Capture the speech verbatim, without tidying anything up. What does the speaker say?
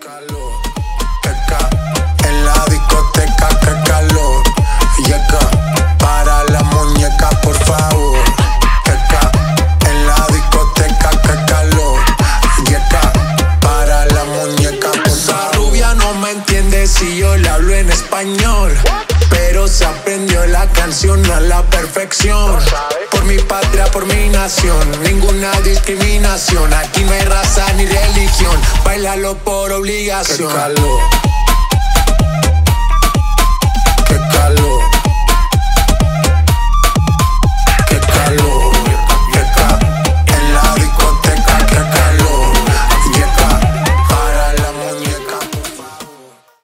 calor, qué ca en la discoteca, qué calor. Yeca, para la muñeca, por favor. Qué ca en la discoteca, qué calor. Yeca, para la muñeca, por favor. Esa rubia no me entiende si yo le hablo en español, pero se aprendió la canción a la perfección. Por mi patria, por mi nación, ninguna discriminación. Aquí no hay raza ni religión, bailalo por obligación. Qué calor.